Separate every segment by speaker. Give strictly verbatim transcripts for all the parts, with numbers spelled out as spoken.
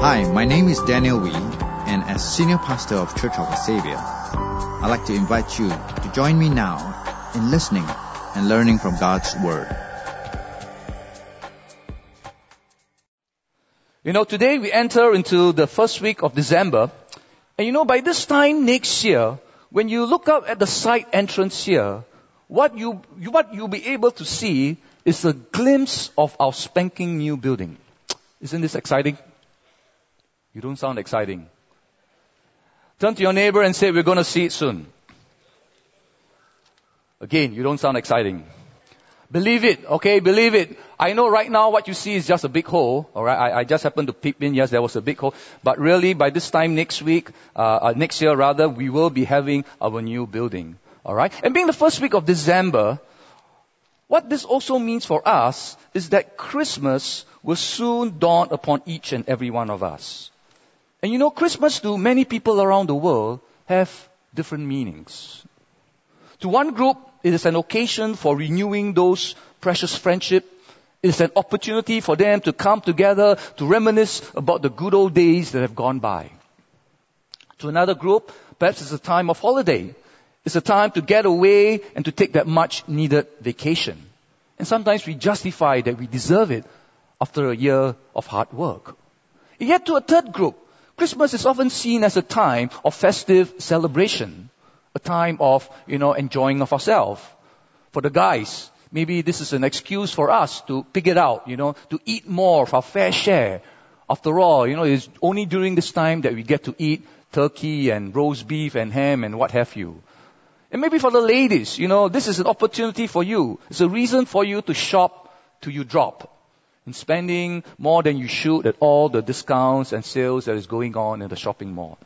Speaker 1: Hi, my name is Daniel Wee, and as Senior Pastor of Church of the Savior, I'd like to invite you to join me now in listening and learning from God's Word.
Speaker 2: You know, today we enter into the first week of December, and you know, by this time next year, when you look up at the side entrance here, what you what you'll be able to see is a glimpse of our spanking new building. Isn't this exciting? You don't sound exciting. Turn to your neighbor and say, we're going to see it soon. Again, you don't sound exciting. Believe it, okay? Believe it. I know right now what you see is just a big hole, alright? I, I just happened to peep in, yes, there was a big hole. But really, by this time next week, uh, uh, next year rather, we will be having our new building, alright? And being the first week of December, what this also means for us is that Christmas will soon dawn upon each and every one of us. And you know, Christmas to many people around the world have different meanings. To one group, it is an occasion for renewing those precious friendships. It is an opportunity for them to come together to reminisce about the good old days that have gone by. To another group, perhaps it's a time of holiday. It's a time to get away and to take that much needed vacation. And sometimes we justify that we deserve it after a year of hard work. Yet to a third group, Christmas is often seen as a time of festive celebration, a time of, you know, enjoying of ourselves. For the guys, maybe this is an excuse for us to pick it out, you know, to eat more of our fair share. After all, you know, it's only during this time that we get to eat turkey and roast beef and ham and what have you. And maybe for the ladies, you know, this is an opportunity for you. It's a reason for you to shop till you drop. And spending more than you should at all the discounts and sales that is going on in the shopping mall.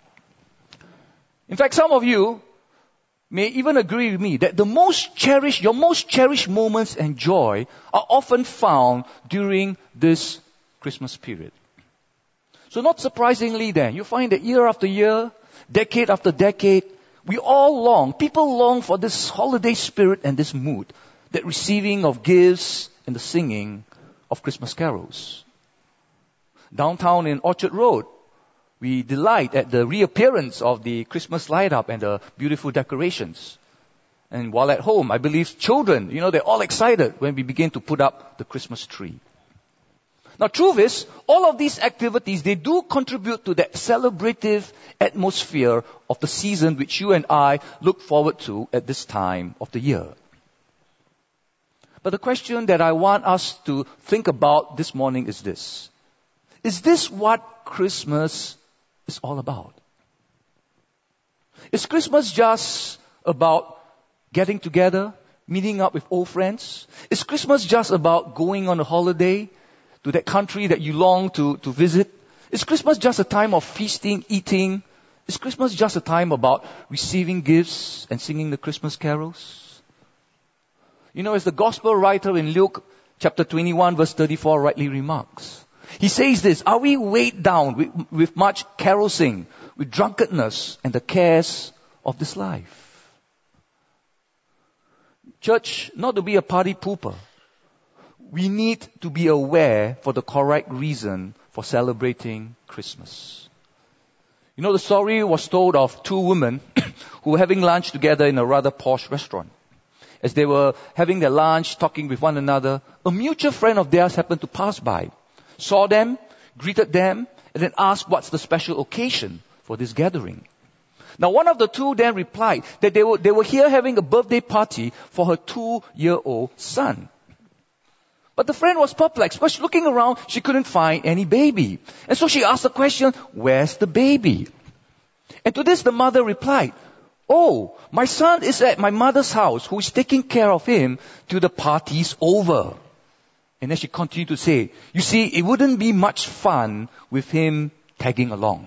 Speaker 2: In fact, some of you may even agree with me that the most cherished, your most cherished moments and joy are often found during this Christmas period. So not surprisingly then, you find that year after year, decade after decade, we all long, people long for this holiday spirit and this mood, that receiving of gifts and the singing of Christmas carols. Downtown in Orchard Road, we delight at the reappearance of the Christmas light up and the beautiful decorations. And while at home, I believe children, you know, they're all excited when we begin to put up the Christmas tree. Now, truth is, all of these activities, they do contribute to that celebrative atmosphere of the season which you and I look forward to at this time of the year. But the question that I want us to think about this morning is this. Is this what Christmas is all about? Is Christmas just about getting together, meeting up with old friends? Is Christmas just about going on a holiday to that country that you long to, to visit? Is Christmas just a time of feasting, eating? Is Christmas just a time about receiving gifts and singing the Christmas carols? You know, as the gospel writer in Luke chapter twenty-one verse thirty-four rightly remarks, he says this, are we weighed down with, with much carousing, with drunkenness and the cares of this life? Church, not to be a party pooper, we need to be aware for the correct reason for celebrating Christmas. You know, the story was told of two women who were having lunch together in a rather posh restaurant. As they were having their lunch, talking with one another, a mutual friend of theirs happened to pass by, saw them, greeted them, and then asked what's the special occasion for this gathering. Now, one of the two then replied that they were, they were here having a birthday party for her two-year-old son. But the friend was perplexed, because looking around, she couldn't find any baby. And so she asked the question, where's the baby? And to this, the mother replied, oh, my son is at my mother's house, who is taking care of him till the party's over. And then she continued to say, you see, it wouldn't be much fun with him tagging along.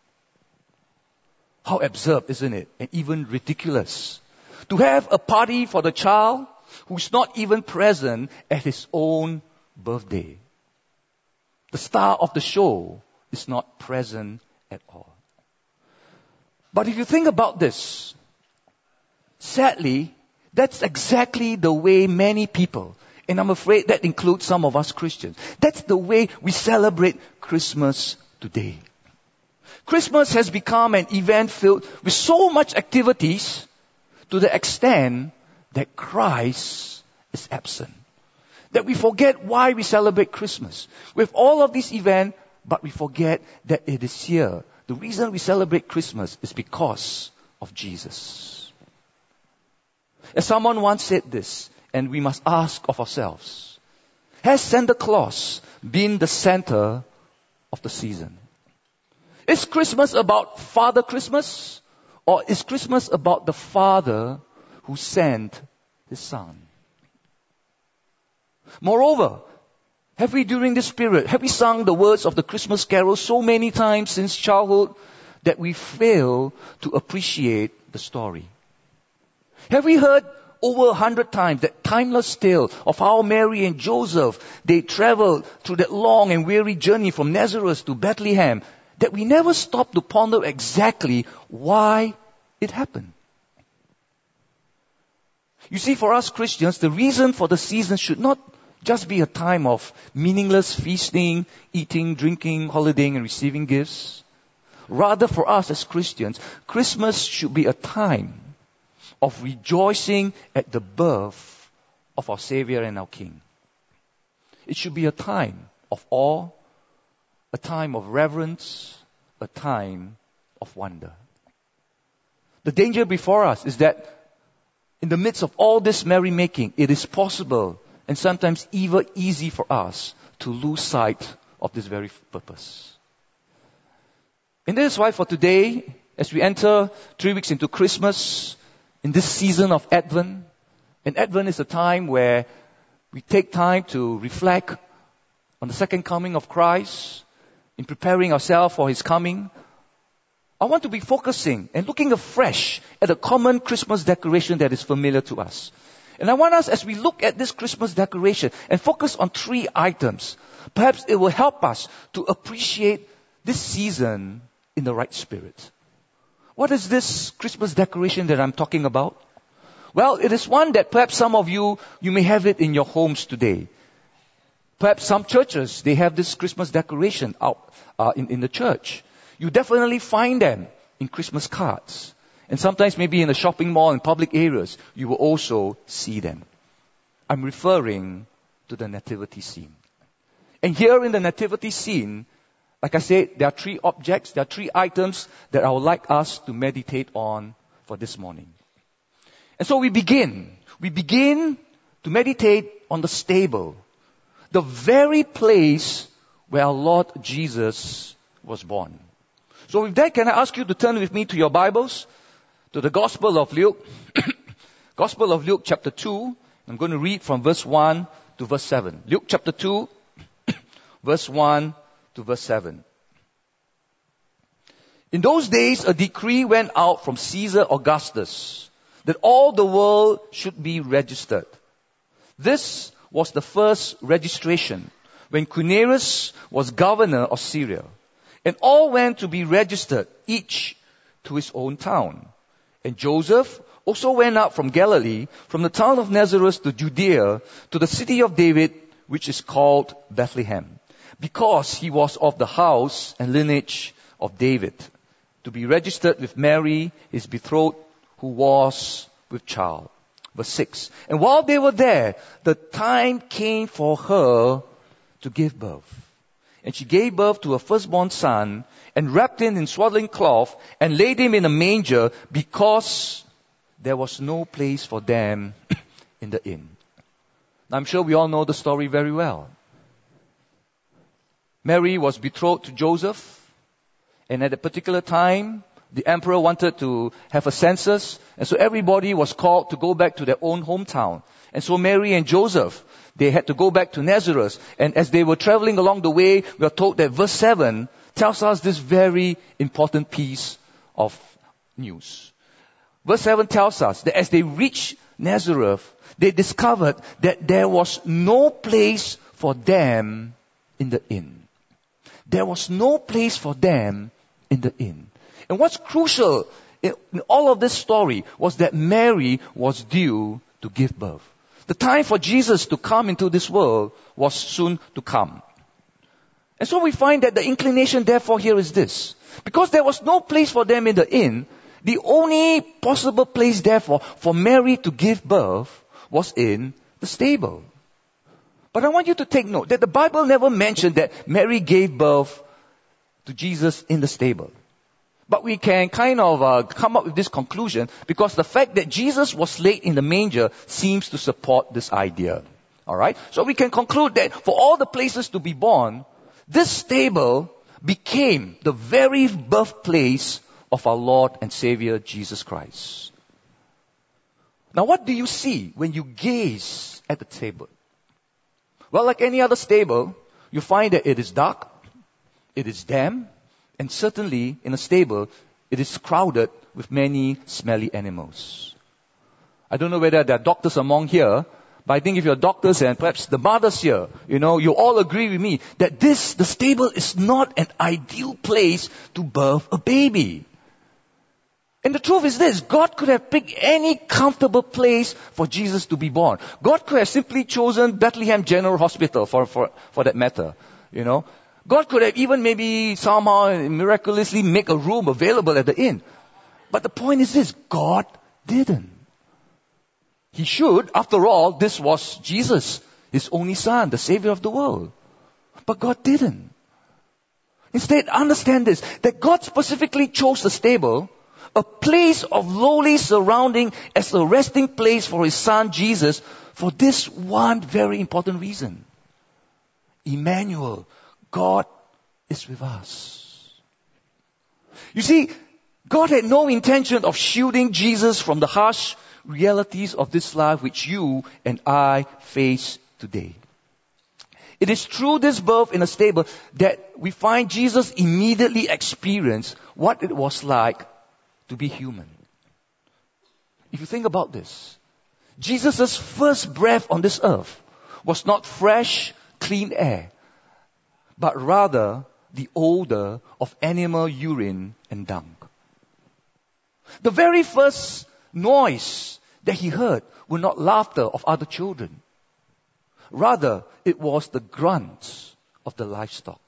Speaker 2: How absurd, isn't it? And even ridiculous. To have a party for the child who's not even present at his own birthday. The star of the show is not present at all. But if you think about this, sadly, that's exactly the way many people, and I'm afraid that includes some of us Christians, that's the way we celebrate Christmas today. Christmas has become an event filled with so much activities to the extent that Christ is absent. That we forget why we celebrate Christmas. We have all of these events, but we forget that it is here. The reason we celebrate Christmas is because of Jesus. As someone once said this, and we must ask of ourselves, has Santa Claus been the center of the season? Is Christmas about Father Christmas? Or is Christmas about the Father who sent His Son? Moreover, have we during this period, have we sung the words of the Christmas carol so many times since childhood that we fail to appreciate the story? Have we heard over a hundred times that timeless tale of how Mary and Joseph, they traveled through that long and weary journey from Nazareth to Bethlehem, that we never stop to ponder exactly why it happened? You see, for us Christians, the reason for the season should not just be a time of meaningless feasting, eating, drinking, holidaying, and receiving gifts. Rather, for us as Christians, Christmas should be a time of rejoicing at the birth of our Savior and our King. It should be a time of awe, a time of reverence, a time of wonder. The danger before us is that in the midst of all this merrymaking, it is possible and sometimes even easy for us to lose sight of this very purpose. And that is why for today, as we enter three weeks into Christmas, in this season of Advent, and Advent is a time where we take time to reflect on the second coming of Christ, in preparing ourselves for His coming, I want to be focusing and looking afresh at a common Christmas decoration that is familiar to us. And I want us, as we look at this Christmas decoration and focus on three items, perhaps it will help us to appreciate this season in the right spirit. What is this Christmas decoration that I'm talking about? Well, it is one that perhaps some of you, you may have it in your homes today. Perhaps some churches, they have this Christmas decoration out uh, in, in the church. You definitely find them in Christmas cards. And sometimes maybe in the shopping mall and public areas, you will also see them. I'm referring to the nativity scene. And here in the nativity scene, like I said, there are three objects, there are three items that I would like us to meditate on for this morning. And so we begin. We begin to meditate on the stable, the very place where our Lord Jesus was born. So with that, can I ask you to turn with me to your Bibles, to the Gospel of Luke, Gospel of Luke chapter two. I'm going to read from verse one to verse seven. Luke chapter two, verse one to verse seven. In those days, a decree went out from Caesar Augustus that all the world should be registered. This was the first registration when Quirinius was governor of Syria. And all went to be registered, each to his own town. And Joseph also went up from Galilee, from the town of Nazareth to Judea, to the city of David, which is called Bethlehem, because he was of the house and lineage of David, to be registered with Mary, his betrothed, who was with child. Verse six. And while they were there, the time came for her to give birth. And she gave birth to a firstborn son, and wrapped him in swaddling cloth, and laid him in a manger, because there was no place for them in the inn. Now, I'm sure we all know the story very well. Mary was betrothed to Joseph, and at a particular time, the emperor wanted to have a census, and so everybody was called to go back to their own hometown. And so Mary and Joseph, they had to go back to Nazareth. And as they were traveling along the way, we are told that verse seven tells us this very important piece of news. Verse seven tells us that as they reached Nazareth, they discovered that there was no place for them in the inn. There was no place for them in the inn. And what's crucial in all of this story was that Mary was due to give birth. The time for Jesus to come into this world was soon to come. And so we find that the inclination therefore here is this. Because there was no place for them in the inn, the only possible place therefore for Mary to give birth was in the stable. But I want you to take note that the Bible never mentioned that Mary gave birth to Jesus in the stable. But we can kind of uh, come up with this conclusion because the fact that Jesus was laid in the manger seems to support this idea. Alright? So we can conclude that for all the places to be born, this stable became the very birthplace of our Lord and Savior Jesus Christ. Now what do you see when you gaze at the stable? Well, like any other stable, you find that it is dark, it is damp, and certainly in a stable, it is crowded with many smelly animals. I don't know whether there are doctors among here, but I think if you're doctors and perhaps the mothers here, you know, you all agree with me that this, the stable is not an ideal place to birth a baby. And the truth is this, God could have picked any comfortable place for Jesus to be born. God could have simply chosen Bethlehem General Hospital for, for, for that matter, you know. God could have even maybe somehow miraculously make a room available at the inn. But the point is this, God didn't. He should. After all, this was Jesus, His only Son, the Savior of the world. But God didn't. Instead, understand this, that God specifically chose the stable, a place of lowly surrounding as a resting place for His Son Jesus, for this one very important reason. Emmanuel, God is with us. You see, God had no intention of shielding Jesus from the harsh realities of this life which you and I face today. It is through this birth in a stable that we find Jesus immediately experienced what it was like to be human. If you think about this, Jesus' first breath on this earth was not fresh, clean air, but rather the odor of animal urine and dung. The very first noise that He heard were not laughter of other children. Rather, it was the grunts of the livestock.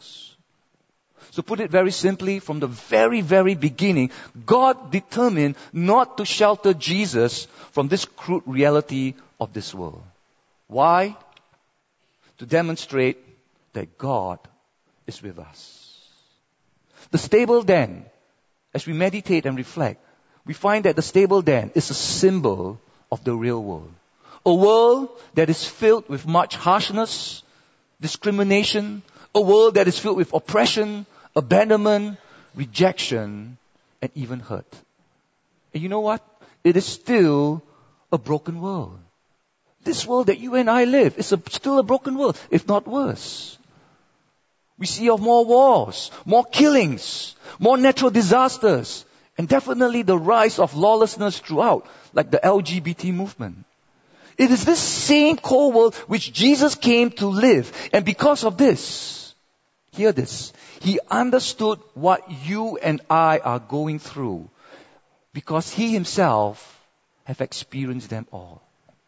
Speaker 2: So put it very simply, from the very, very beginning, God determined not to shelter Jesus from this crude reality of this world. Why? To demonstrate that God is with us. The stable den, as we meditate and reflect, we find that the stable den is a symbol of the real world. A world that is filled with much harshness, discrimination, a world that is filled with oppression, abandonment, rejection, and even hurt. And you know what? It is still a broken world. This world that you and I live is a, still a broken world, if not worse. We see of more wars, more killings, more natural disasters, and definitely the rise of lawlessness throughout, like the L G B T movement. It is this same cold world which Jesus came to live. And because of this, hear this, He understood what you and I are going through because He Himself have experienced them all.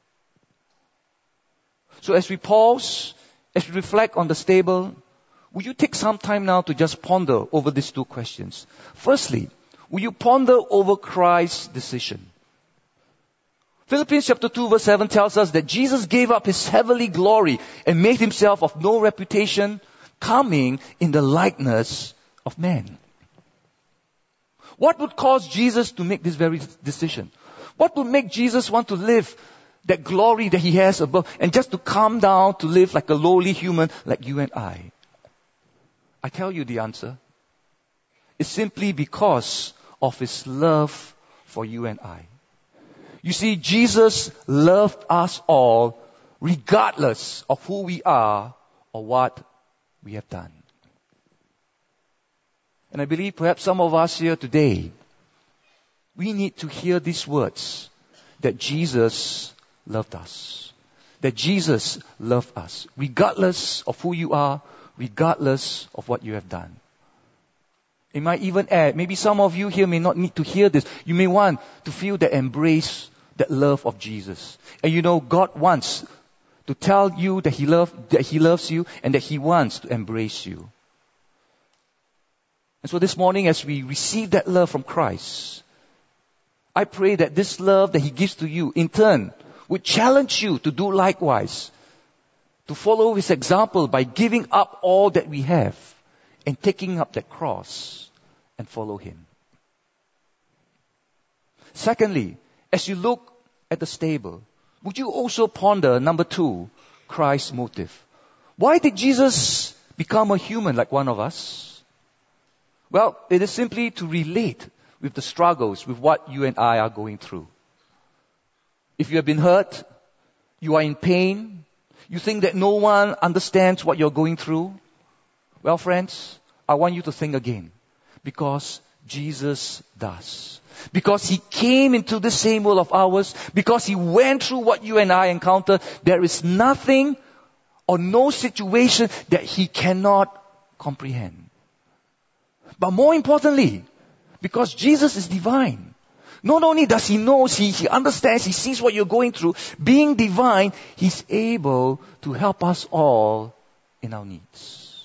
Speaker 2: So as we pause, as we reflect on the stable, will you take some time now to just ponder over these two questions? Firstly, will you ponder over Christ's decision? Philippians chapter two verse seven tells us that Jesus gave up His heavenly glory and made Himself of no reputation, coming in the likeness of man. What would cause Jesus to make this very decision? What would make Jesus want to live that glory that He has above and just to come down to live like a lowly human like you and I? I tell you the answer. It's simply because of His love for you and I. You see, Jesus loved us all regardless of who we are or what we have done. And I believe perhaps some of us here today, we need to hear these words that Jesus loved us. That Jesus loved us regardless of who you are, regardless of what you have done. It might even add, maybe some of you here may not need to hear this. You may want to feel the embrace, that love of Jesus. And you know, God wants to tell you that He love, that He loves you and that He wants to embrace you. And so this morning, as we receive that love from Christ, I pray that this love that He gives to you, in turn, would challenge you to do likewise, to follow His example by giving up all that we have and taking up that cross and follow Him. Secondly, as you look at the stable, would you also ponder, number two, Christ's motive? Why did Jesus become a human like one of us? Well, it is simply to relate with the struggles, with what you and I are going through. If you have been hurt, you are in pain, you think that no one understands what you're going through, well, friends, I want you to think again. Because Jesus does. Because He came into the same world of ours, because He went through what you and I encounter, there is nothing or no situation that He cannot comprehend. But more importantly, because Jesus is divine, not only does He know, he, he understands, He sees what you're going through, being divine, He's able to help us all in our needs.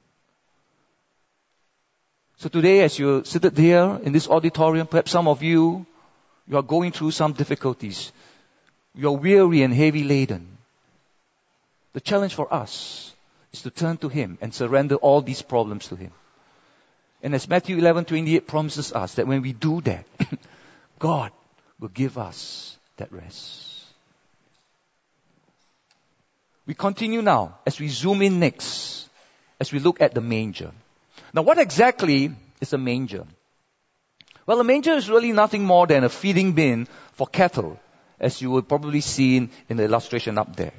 Speaker 2: So today, as you're seated here in this auditorium, perhaps some of you, you are going through some difficulties. You're weary and heavy laden. The challenge for us is to turn to Him and surrender all these problems to Him. And as Matthew eleven twenty-eight promises us that when we do that, God will give us that rest. We continue now as we zoom in next, as we look at the manger. Now, what exactly is a manger? Well, a manger is really nothing more than a feeding bin for cattle, as you will probably see in, in the illustration up there.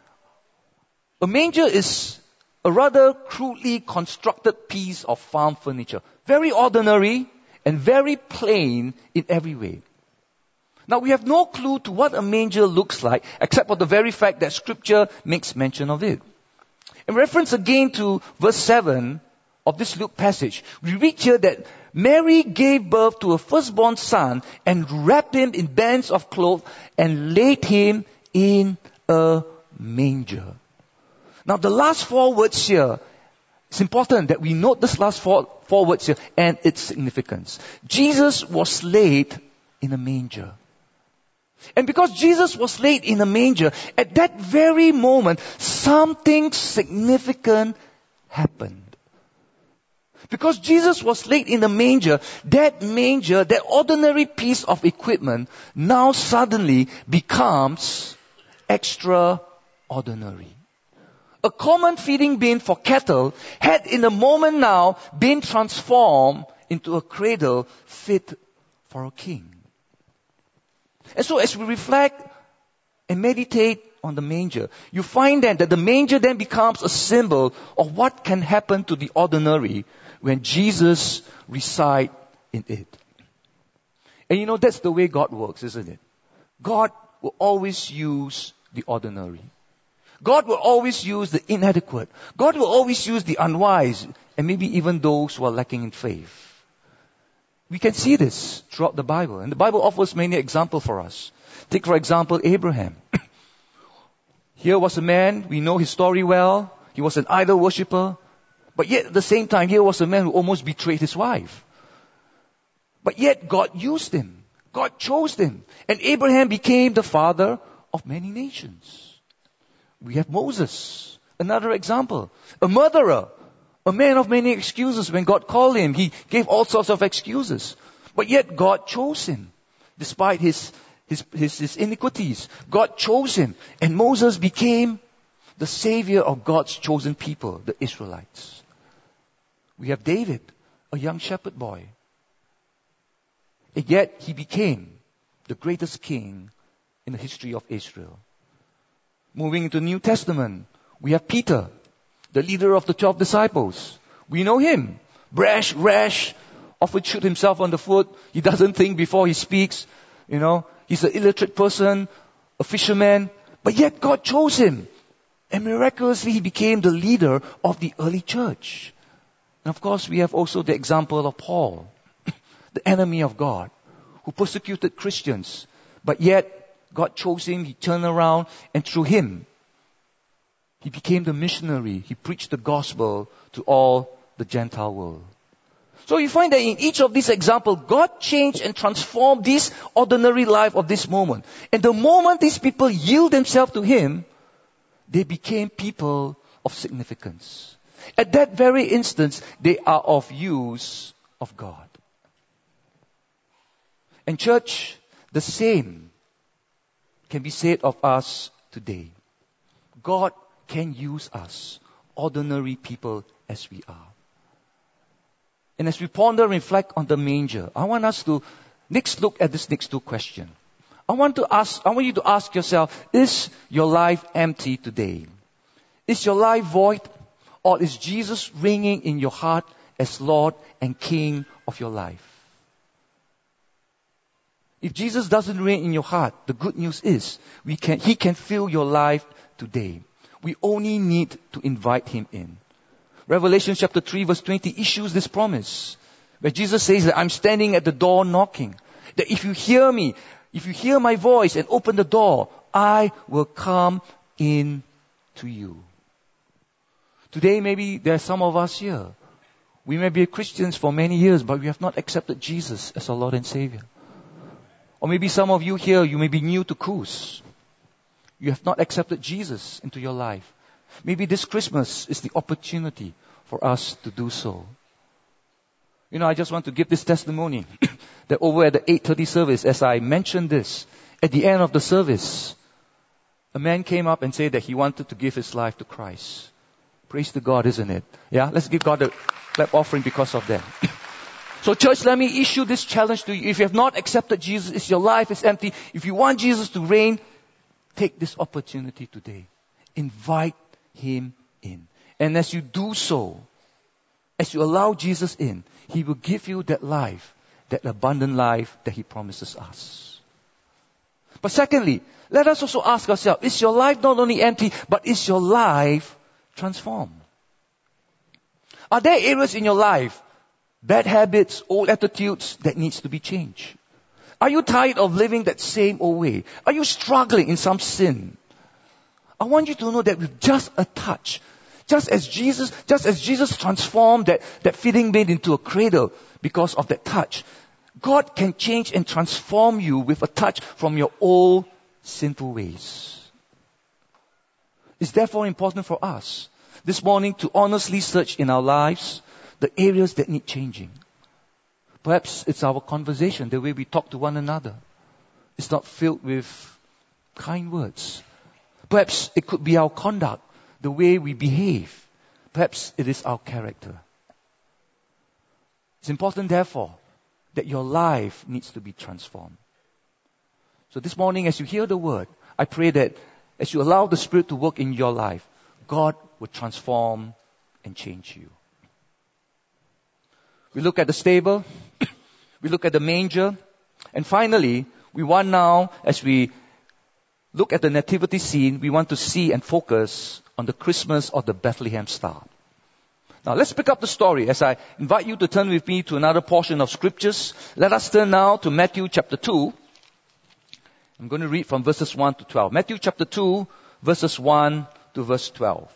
Speaker 2: A manger is a rather crudely constructed piece of farm furniture. Very ordinary and very plain in every way. Now, we have no clue to what a manger looks like, except for the very fact that Scripture makes mention of it. In reference again to verse seven of this Luke passage, we read here that Mary gave birth to a firstborn son and wrapped him in bands of cloth and laid him in a manger. Now, the last four words here, it's important that we note this last four, four words here and its significance. Jesus was laid in a manger. And because Jesus was laid in a manger, at that very moment, something significant happened. Because Jesus was laid in a manger, that manger, that ordinary piece of equipment, now suddenly becomes extraordinary. A common feeding bin for cattle had in a moment now been transformed into a cradle fit for a king. And so as we reflect and meditate on the manger, you find then that the manger then becomes a symbol of what can happen to the ordinary when Jesus resides in it. And you know, that's the way God works, isn't it? God will always use the ordinary. God will always use the inadequate. God will always use the unwise, and maybe even those who are lacking in faith. We can see this throughout the Bible, and the Bible offers many examples for us. Take, for example, Abraham. Here was a man, we know his story well. He was an idol worshiper. But yet, at the same time, here was a man who almost betrayed his wife. But yet, God used him. God chose him. And Abraham became the father of many nations. We have Moses, another example. A murderer, a man of many excuses. When God called him, he gave all sorts of excuses. But yet God chose him, despite his, his, his, his iniquities. God chose him. And Moses became the savior of God's chosen people, the Israelites. We have David, a young shepherd boy. And yet he became the greatest king in the history of Israel. Moving into the New Testament, we have Peter, the leader of the twelve disciples. We know him. Brash, rash, often shoot himself on the foot. He doesn't think before he speaks. You know, he's an illiterate person, a fisherman. But yet God chose him. And miraculously he became the leader of the early church. And of course we have also the example of Paul, the enemy of God, who persecuted Christians. But yet God chose him, he turned around, and through him, he became the missionary. He preached the gospel to all the Gentile world. So you find that in each of these examples, God changed and transformed this ordinary life of this moment. And the moment these people yield themselves to Him, they became people of significance. At that very instance, they are of use of God. And church, the same can be said of us today. God can use us, ordinary people as we are. And as we ponder and reflect on the manger, I want us to next look at this next two questions. I want to ask, I want you to ask yourself, is your life empty today? Is your life void? Or is Jesus reigning in your heart as Lord and King of your life? If Jesus doesn't reign in your heart, the good news is we can, He can fill your life today. We only need to invite Him in. Revelation chapter three verse twenty issues this promise, where Jesus says that I'm standing at the door knocking. That if you hear me, if you hear my voice and open the door, I will come in to you. Today maybe there are some of us here. We may be Christians for many years, but we have not accepted Jesus as our Lord and Savior. Or maybe some of you here, you may be new to Cruise. You have not accepted Jesus into your life. Maybe this Christmas is the opportunity for us to do so. You know, I just want to give this testimony that over at the eight thirty service, as I mentioned this, at the end of the service, a man came up and said that he wanted to give his life to Christ. Praise to God, isn't it? Yeah, let's give God a clap offering because of that. So church, let me issue this challenge to you. If you have not accepted Jesus, if your life is empty, if you want Jesus to reign, take this opportunity today. Invite Him in. And as you do so, as you allow Jesus in, He will give you that life, that abundant life that He promises us. But secondly, let us also ask ourselves, is your life not only empty, but is your life transformed? Are there areas in your life, bad habits, old attitudes that needs to be changed? Are you tired of living that same old way? Are you struggling in some sin? I want you to know that with just a touch, just as Jesus, just as Jesus transformed that, that feeding bin into a cradle because of that touch, God can change and transform you with a touch from your old sinful ways. It's therefore important for us this morning to honestly search in our lives the areas that need changing. Perhaps it's our conversation, the way we talk to one another. It's not filled with kind words. Perhaps it could be our conduct, the way we behave. Perhaps it is our character. It's important, therefore, that your life needs to be transformed. So this morning, as you hear the word, I pray that as you allow the Spirit to work in your life, God will transform and change you. We look at the stable, we look at the manger, and finally, we want now, as we look at the nativity scene, we want to see and focus on the Christmas of the Bethlehem star. Now let's pick up the story as I invite you to turn with me to another portion of scriptures. Let us turn now to Matthew chapter two. I'm going to read from verses one to twelve. Matthew chapter two, verses one to verse twelve.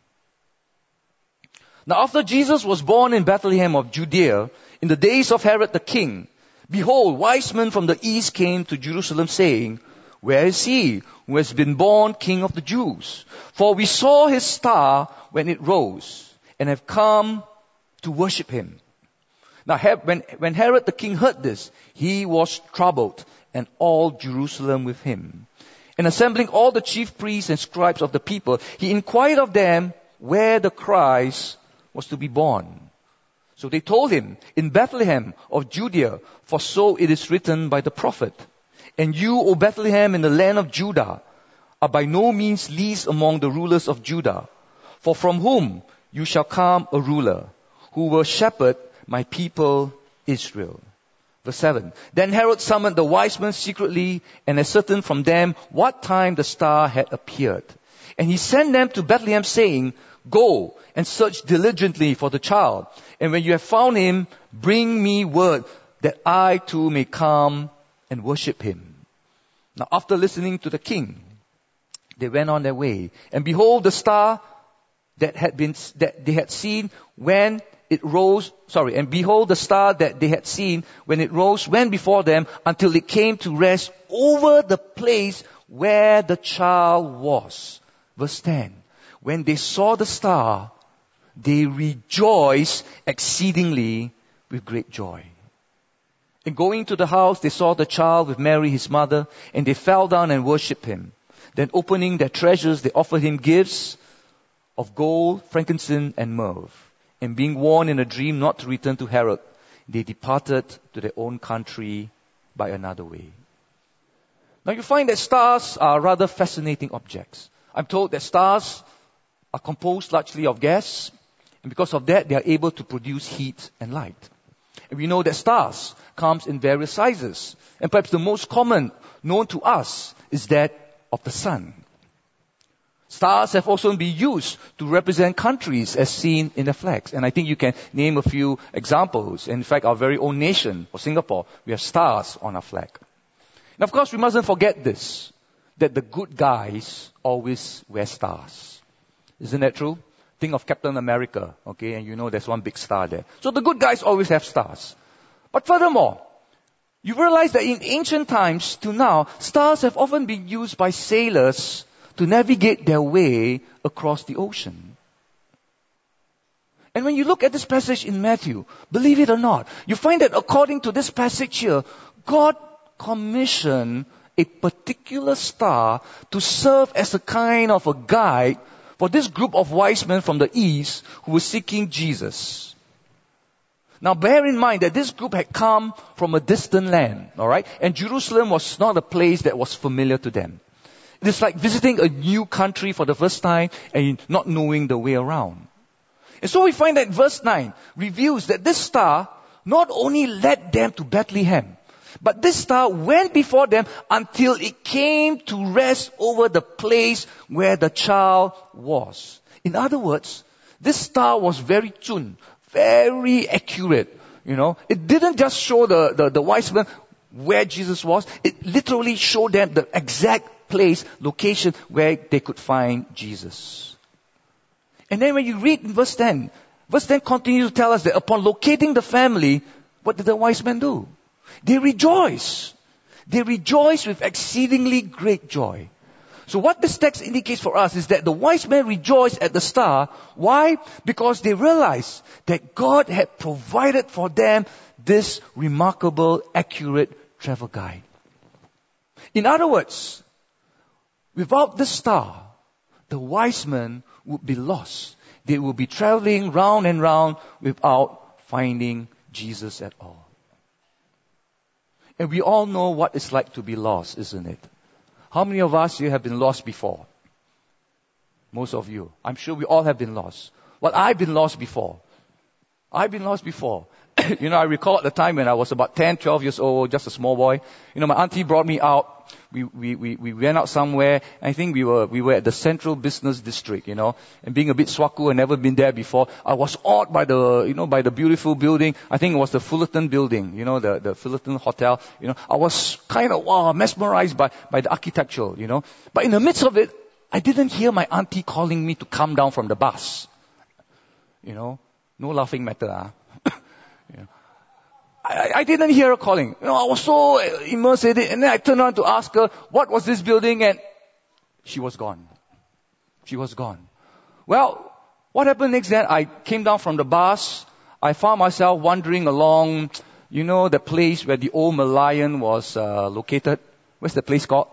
Speaker 2: Now after Jesus was born in Bethlehem of Judea, in the days of Herod the king, behold, wise men from the east came to Jerusalem saying, where is he who has been born King of the Jews? For we saw his star when it rose, and have come to worship him. Now when, when Herod the king heard this, he was troubled, and all Jerusalem with him. And assembling all the chief priests and scribes of the people, he inquired of them where the Christ was to be born. So they told him, in Bethlehem of Judea, for so it is written by the prophet. And you, O Bethlehem, in the land of Judah, are by no means least among the rulers of Judah. For from whom you shall come a ruler, who will shepherd my people Israel. Verse seven. Then Herod summoned the wise men secretly, and ascertained from them what time the star had appeared. And he sent them to Bethlehem, saying, go and search diligently for the child. And when you have found him, bring me word, that I too may come and worship him. Now after listening to the king, they went on their way. And behold, the star that had been, that they had seen when it rose, sorry, and behold, the star that they had seen when it rose went before them until it came to rest over the place where the child was. Verse ten. When they saw the star, they rejoiced exceedingly with great joy. And going to the house, they saw the child with Mary, his mother, and they fell down and worshipped him. Then opening their treasures, they offered him gifts of gold, frankincense, and myrrh. And being warned in a dream not to return to Herod, they departed to their own country by another way. Now you find that stars are rather fascinating objects. I'm told that stars are composed largely of gas, and because of that, they are able to produce heat and light. And we know that stars comes in various sizes. And perhaps the most common known to us is that of the sun. Stars have also been used to represent countries as seen in the flags. And I think you can name a few examples. In fact, our very own nation, for Singapore, we have stars on our flag. And of course, we mustn't forget this, that the good guys always wear stars. Isn't that true? Think of Captain America, okay, and you know there's one big star there. So the good guys always have stars. But furthermore, you realize that in ancient times to now, stars have often been used by sailors to navigate their way across the ocean. And when you look at this passage in Matthew, believe it or not, you find that according to this passage here, God commissioned a particular star to serve as a kind of a guide for this group of wise men from the east who were seeking Jesus. Now bear in mind that this group had come from a distant land, alright? And Jerusalem was not a place that was familiar to them. It is like visiting a new country for the first time and not knowing the way around. And so we find that verse nine reveals that this star not only led them to Bethlehem, but this star went before them until it came to rest over the place where the child was. In other words, this star was very tuned, very accurate. You know, it didn't just show the, the, the wise men where Jesus was. It literally showed them the exact place, location where they could find Jesus. And then when you read in verse ten, verse ten continues to tell us that upon locating the family, what did the wise men do? They rejoice. They rejoice with exceedingly great joy. So what this text indicates for us is that the wise men rejoiced at the star. Why? Because they realized that God had provided for them this remarkable, accurate travel guide. In other words, without this star, the wise men would be lost. They would be traveling round and round without finding Jesus at all. And we all know what it's like to be lost, isn't it? How many of us here have been lost before? Most of you. I'm sure we all have been lost. Well, I've been lost before. I've been lost before. You know, I recall at the time when I was about ten, twelve years old, just a small boy. You know, my auntie brought me out. We, we, we, we went out somewhere. I think we were, we were at the Central Business District, you know. And being a bit swaku and never been there before, I was awed by the, you know, by the beautiful building. I think it was the Fullerton building, you know, the, the Fullerton Hotel. You know, I was kind of, wow, mesmerized by, by the architecture, you know. But in the midst of it, I didn't hear my auntie calling me to come down from the bus. You know, no laughing matter, ah. You know. I, I didn't hear her calling. You know, I was so immersed in it. And then I turned around to ask her, what was this building? And she was gone. She was gone. Well, what happened next then? I came down from the bus. I found myself wandering along, you know, the place where the old Merlion was uh, located. What's the place called?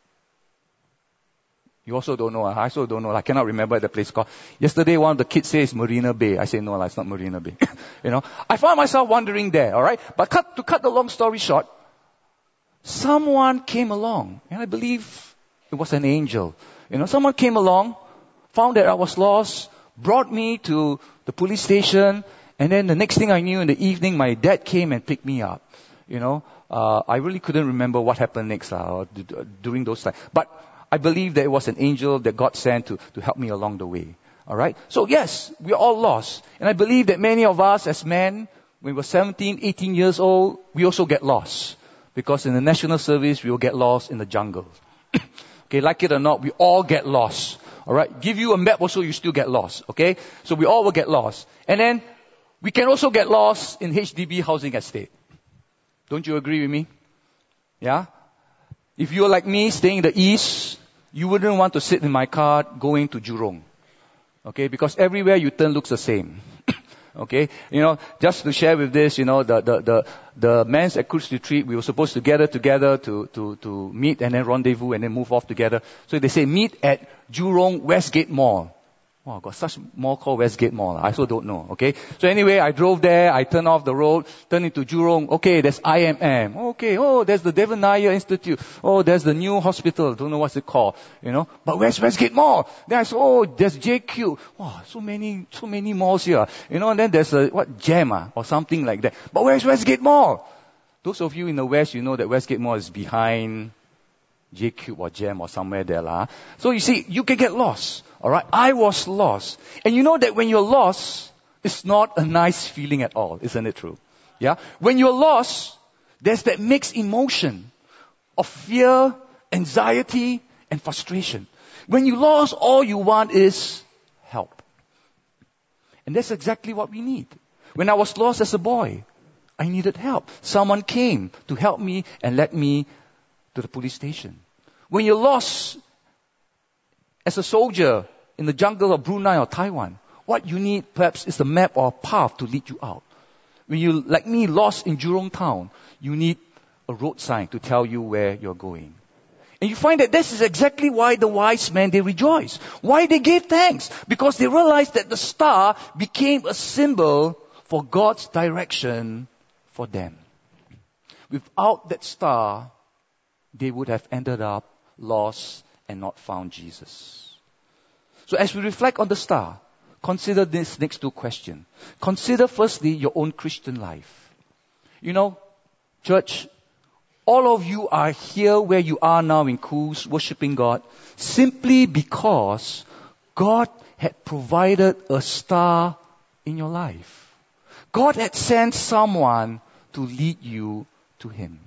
Speaker 2: You also don't know. I also don't know. I cannot remember the place called. Yesterday, one of the kids says Marina Bay. I say, no, it's not Marina Bay. You know, I found myself wandering there, alright? But cut, to cut the long story short, someone came along, and I believe it was an angel. You know, someone came along, found that I was lost, brought me to the police station, and then the next thing I knew in the evening, my dad came and picked me up. You know, uh, I really couldn't remember what happened next uh, during those times. But I believe that it was an angel that God sent to, to help me along the way. Alright? So yes, we're all lost. And I believe that many of us as men, when we're seventeen, eighteen years old, we also get lost. Because in the national service, we will get lost in the jungle. Okay, like it or not, we all get lost. Alright? Give you a map also, you still get lost. Okay? So we all will get lost. And then, We can also get lost in H D B housing estate. Don't you agree with me? Yeah? If you're like me, staying in the east, you wouldn't want to sit in my car going to Jurong. Okay? Because everywhere you turn looks the same. Okay? You know, just to share with this, you know, the, the, the, the men's Ecruits retreat, we were supposed to gather together to, to, to meet and then rendezvous and then move off together. So they say meet at Jurong Westgate Mall. Wow, got such mall called Westgate Mall. I also don't know, okay? So anyway, I drove there, I turned off the road, turned into Jurong. Okay, there's I M M. Okay, oh, there's the Devan Nair Institute. Oh, there's the new hospital. Don't know what's it called, you know? But where's Westgate Mall? Then I saw, oh, there's J Q. Wow, so many, so many malls here. You know, and then there's a, what, Gem ah, or something like that. But where's Westgate Mall? Those of you in the West, you know that Westgate Mall is behind J Cube or Gem or somewhere there. lah. So you see, you can get lost. Alright? I was lost. And you know that when you're lost, it's not a nice feeling at all. Isn't it true? Yeah? When you're lost, there's that mixed emotion of fear, anxiety, and frustration. When you lost, all you want is help. And that's exactly what we need. When I was lost as a boy, I needed help. Someone came to help me and led me to the police station. When you're lost as a soldier in the jungle of Brunei or Taiwan, what you need perhaps is a map or a path to lead you out. When you, like me, lost in Jurong town, you need a road sign to tell you where you're going. And you find that this is exactly why the wise men, they rejoice. Why they gave thanks? Because they realized that the star became a symbol for God's direction for them. Without that star, they would have ended up lost and not found Jesus. So as we reflect on the star, consider this next two questions. Consider firstly your own Christian life. You know, church, all of you are here where you are now in Coos, worshiping God, simply because God had provided a star in your life. God had sent someone to lead you to Him.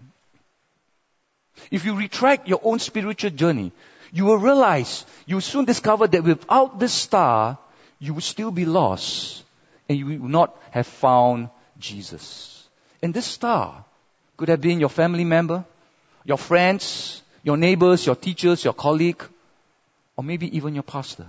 Speaker 2: If you retract your own spiritual journey, you will realize, you will soon discover that without this star, you would still be lost and you would not have found Jesus. And this star could have been your family member, your friends, your neighbors, your teachers, your colleague, or maybe even your pastor.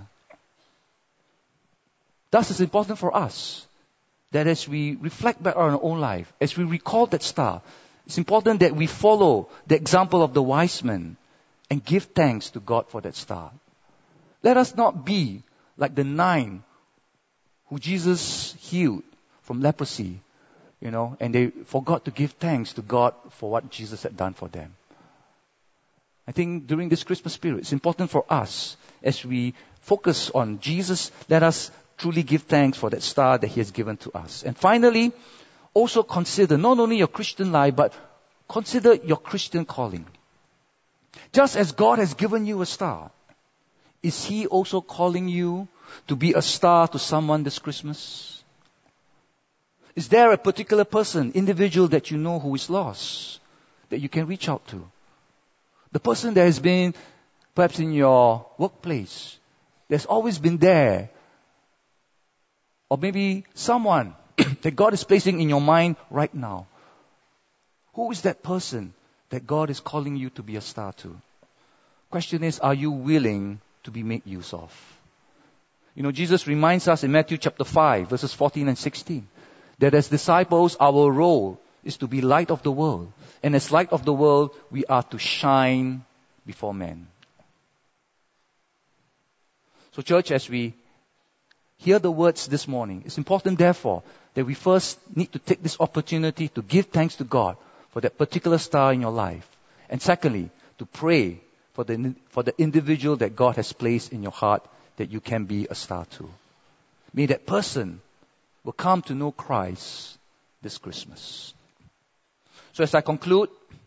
Speaker 2: Thus, it's important for us that as we reflect back on our own life, as we recall that star, it's important that we follow the example of the wise men and give thanks to God for that star. Let us not be like the nine who Jesus healed from leprosy, you know, and they forgot to give thanks to God for what Jesus had done for them. I think during this Christmas period, it's important for us as we focus on Jesus, let us truly give thanks for that star that He has given to us. And finally, also consider not only your Christian life, but consider your Christian calling. Just as God has given you a star, is He also calling you to be a star to someone this Christmas? Is there a particular person, individual that you know who is lost, that you can reach out to? The person that has been perhaps in your workplace, that's always been there. Or maybe someone that God is placing in your mind right now. Who is that person that God is calling you to be a star to? Question is, are you willing to be made use of? You know, Jesus reminds us in Matthew chapter five, verses fourteen and sixteen, that as disciples, our role is to be light of the world. And as light of the world, we are to shine before men. So church, as we hear the words this morning, it's important therefore that we first need to take this opportunity to give thanks to God for that particular star in your life. And secondly, to pray for the, for the individual that God has placed in your heart that you can be a star to. May that person will come to know Christ this Christmas. So as I conclude,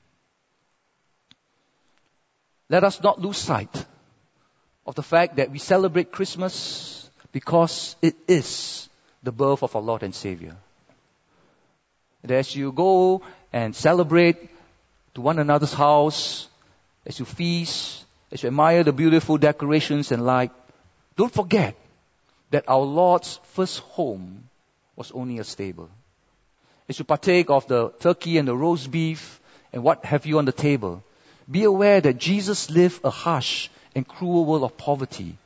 Speaker 2: let us not lose sight of the fact that we celebrate Christmas because it is the birth of our Lord and Savior. And as you go and celebrate to one another's house, as you feast, as you admire the beautiful decorations and light, don't forget that our Lord's first home was only a stable. As you partake of the turkey and the roast beef and what have you on the table, be aware that Jesus lived a harsh and cruel world of poverty,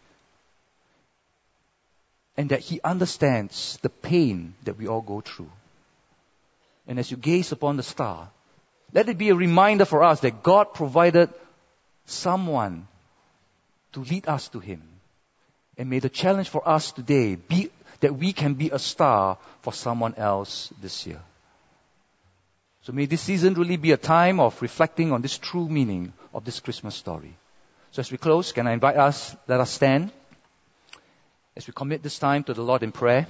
Speaker 2: and that He understands the pain that we all go through. And as you gaze upon the star, let it be a reminder for us that God provided someone to lead us to Him. And may the challenge for us today be that we can be a star for someone else this year. So may this season really be a time of reflecting on this true meaning of this Christmas story. So as we close, can I invite us, let us stand as we commit this time to the Lord in prayer.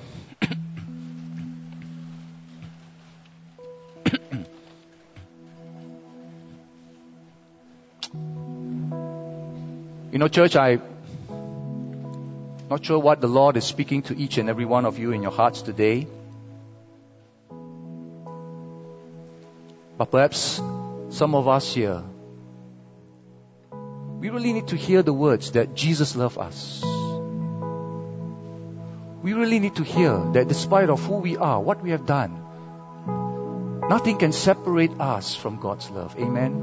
Speaker 2: You know, church, I'm not sure what the Lord is speaking to each and every one of you in your hearts today. But perhaps some of us here, we really need to hear the words that Jesus loves us. We really need to hear that despite of who we are, what we have done, nothing can separate us from God's love. Amen.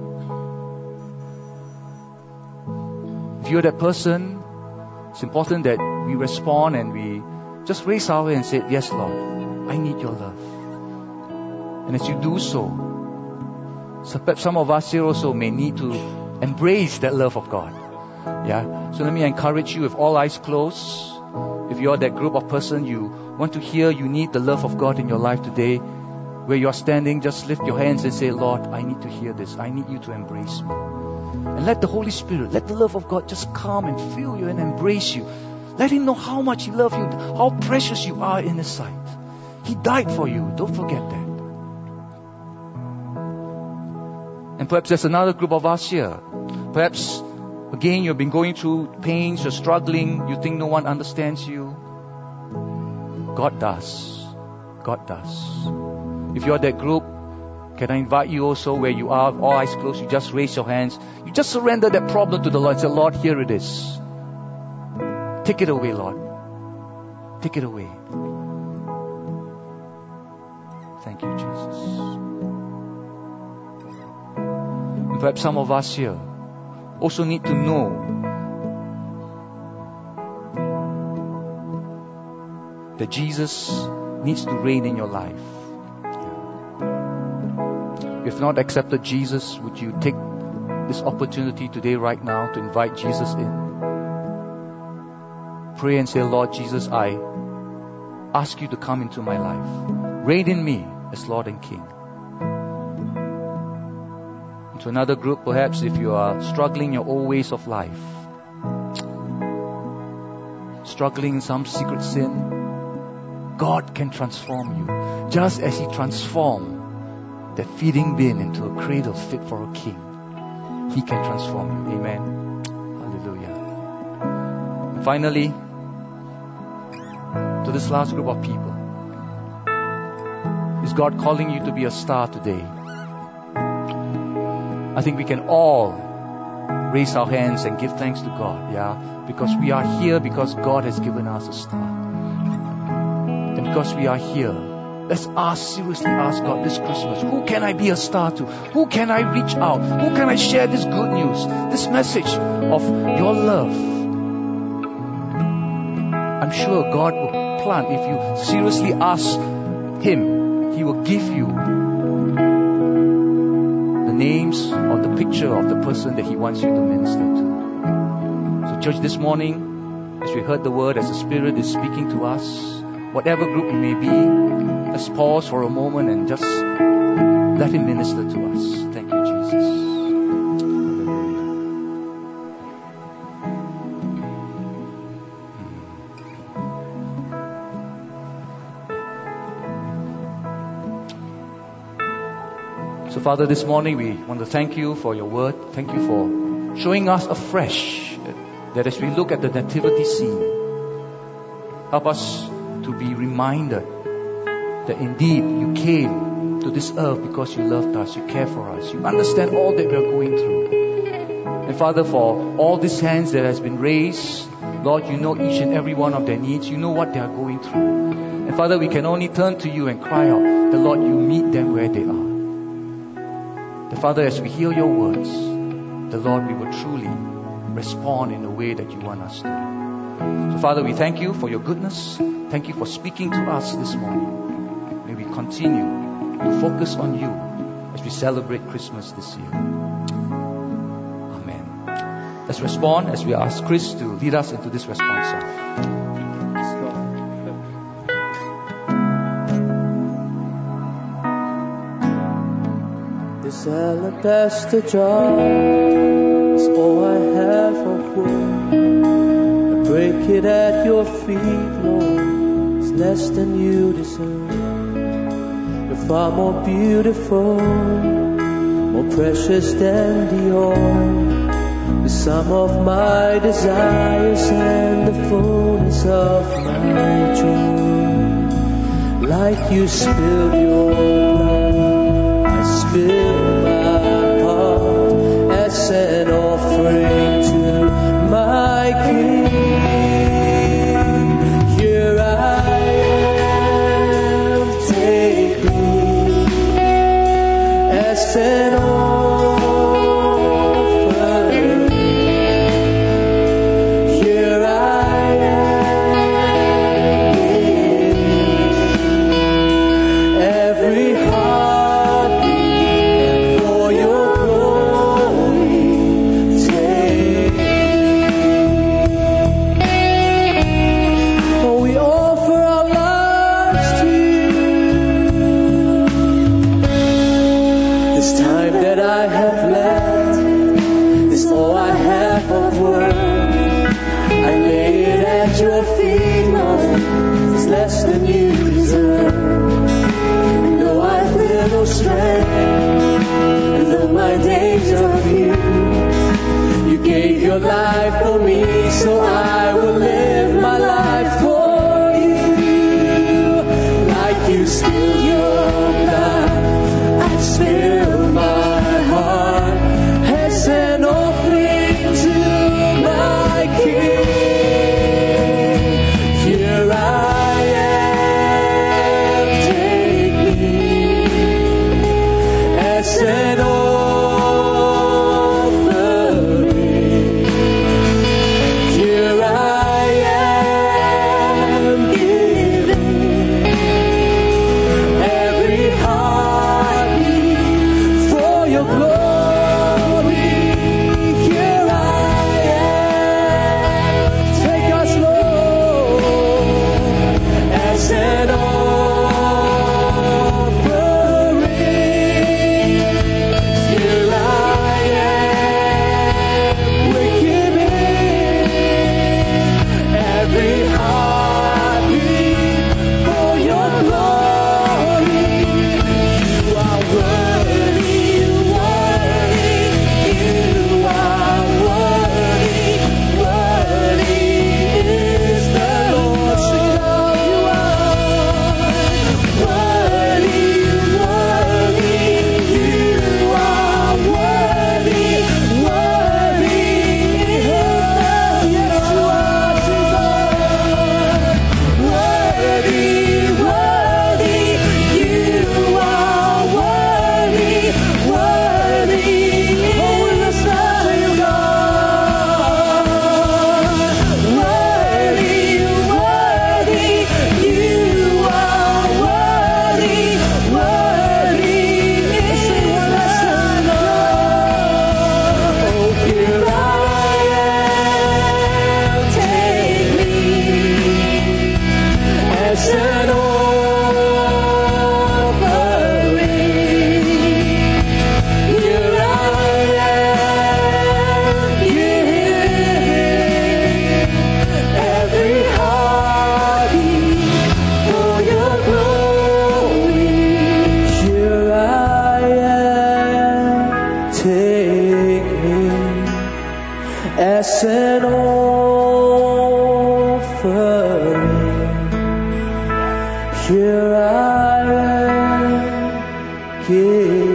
Speaker 2: If you're that person, it's important that we respond and we just raise our hand and say, yes, Lord, I need your love. And as you do so, so perhaps some of us here also may need to embrace that love of God. Yeah. So let me encourage you, with all eyes closed, if you're that group of person, you want to hear, you need the love of God in your life today, where you're standing, just lift your hands and say, Lord, I need to hear this. I need you to embrace me. And let the Holy Spirit, let the love of God just come and fill you and embrace you. Let Him know how much He loves you, how precious you are in His sight. He died for you. Don't forget that. And perhaps there's another group of us here. Perhaps, again, you've been going through pains, you're struggling, you think no one understands you. God does. God does. If you're that group, can I invite you also, where you are, all eyes closed, you just raise your hands. You just surrender that problem to the Lord and say, Lord, here it is. Take it away, Lord. Take it away. Thank you, Jesus. And perhaps some of us here also need to know that Jesus needs to reign in your life. If you've not accepted Jesus, would you take this opportunity today, right now, to invite Jesus in? Pray and say, Lord Jesus, I ask you to come into my life. Reign in me as Lord and King. And to another group, perhaps if you are struggling in your old ways of life, struggling in some secret sin, God can transform you. Just as He transformed that feeding bin into a cradle fit for a king, He can transform you. Amen. Hallelujah. And finally, to this last group of people, is God calling you to be a star today? I think we can all raise our hands and give thanks to God, yeah? Because we are here because God has given us a star. And because we are here, let's ask, seriously ask God this Christmas, who can I be a star to? Who can I reach out? Who can I share this good news, this message of your love? I'm sure God will plant. If you seriously ask Him, He will give you the names or the picture of the person that He wants you to minister to. So church, this morning, as we heard the word, as the Spirit is speaking to us, whatever group you may be, let's pause for a moment and just let Him minister to us. Thank you, Jesus. So Father, this morning we want to thank You for Your word. Thank You for showing us afresh that as we look at the nativity scene, help us to be reminded that indeed You came to this earth because You loved us, You care for us, You understand all that we are going through. And Father, for all these hands that has been raised, Lord, You know each and every one of their needs. You know what they are going through. And Father, we can only turn to you and cry out, the Lord, you meet them where they are. The Father, as we hear your words, the Lord, we will truly respond in the way that you want us to. So Father, we thank you for your goodness. Thank you for speaking to us this morning. May we continue to focus on you as we celebrate Christmas this year. Amen. Let's respond as we ask Chris to lead us into this response song.
Speaker 3: This alabaster jar is all I have of worth. I break it at your feet, Lord. It's less than you deserve. You're far more beautiful, more precious than the oil. The sum of my desires and the fullness of my joy. Like you spilled your blood, I spill my heart as an offering to my King. Here I am, take me as an offering. Here I am, every heartbeat for your glory. Take oh, we offer our lives to you. This time that I have left is all I have of worth. I lay it at your feet, Lord. It's less than you deserve. And though I feel no strength, and though my days are few, you gave your life for me, so I will live my life for you. Like you spilled your blood, I spill my heart as an offering to my King. Here I am, take me as an offering. Here I am, giving every heartbeat for your glory. Here I am, take us, Lord, as an offering. Here I am, we're giving every heartbeat for your glory. You are worthy, worthy, you are worthy, worthy is the Lord. Sing out, you are worthy, worthy, you are worthy, worthy is the yes, you are Jesus. Worthy, worthy, you are worthy, worthy. Oh, we listen to you, God. Worthy, worthy, you are worthy, worthy is the Lord. Oh, here I am, take me as an offering. Here I am, giving every heartbeat for your glory. Here I am, take me as an offering. Here I am, give